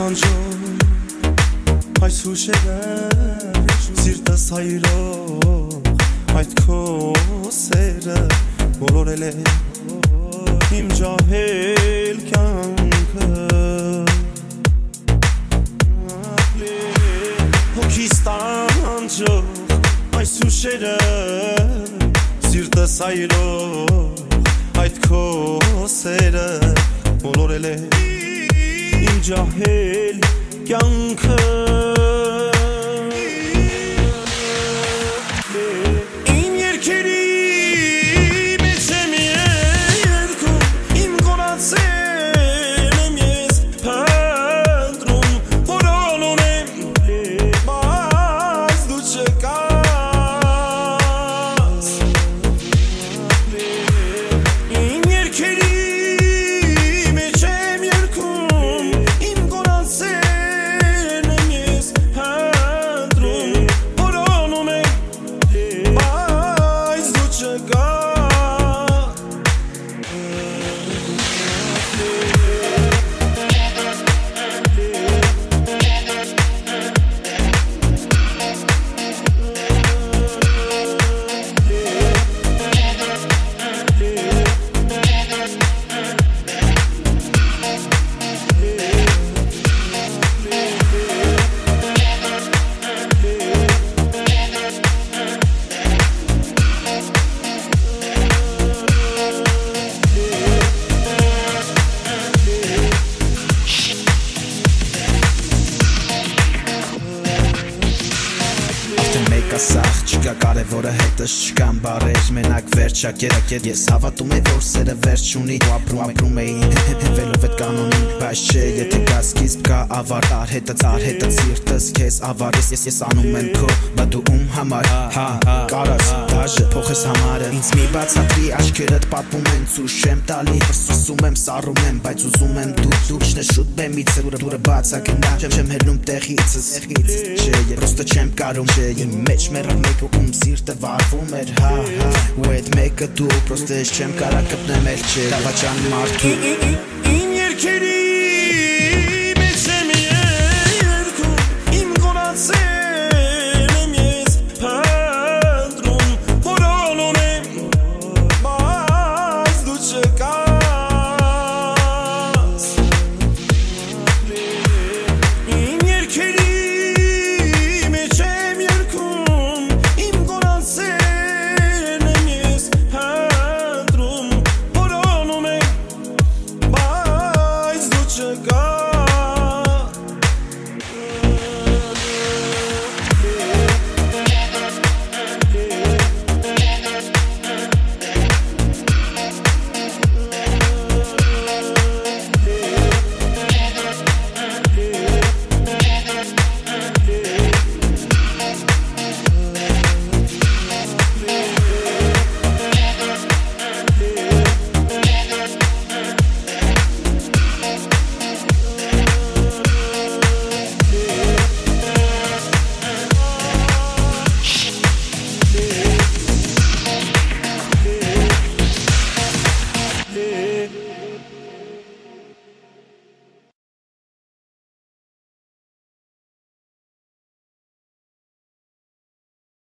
տանջող այս հուշերը սիրտս հայրող այդ քո սերը բոլորել է իմ ջահել կյանքը հոգիս տանջող այս հուշերը սիրտս հայրող այդ քո սերը բոլորել է իմ ջահել կյանքը իմ երկերի մեջ եմ երգում իմ կորացել եմ ես փնտրում որոնում եմ բայց դու չկաս իմ երկերի մեջ եմ երգում իմ կորացել եմ ես փնտրում որոնում եմ բայց դու չկաս Ասախ չկա կարևորը հետս չկան բարեր մենակ վերջակերակետ ես հավատում եմ որ սերը վերջ չունի ու ապրում էին հենվելով այդ կանոնին բայց չէ եթե կա սկիզբ կա ավարտար հետը սիրտս քեզ ավարես ես անում եմ քո բա դու ում համար հա կարաս դաժե փոխես համարը ինձ մի բացատրի աչքերդ պատմում են ցույց չեմ տալի հսում եմ սառում եմ բայց ուզում եմ դու չնե շուտ բեմից դուրը բացակնա չեմ հելնում տեղից չէ պրոստը չեմ կարում չէ իմ մեջ մեռա մեկը ում սիրտը վարվում էր հա ու այդ մեկը դու պրոստը չեմ կարա կպնեմ էլ չէ դավաճան մարդու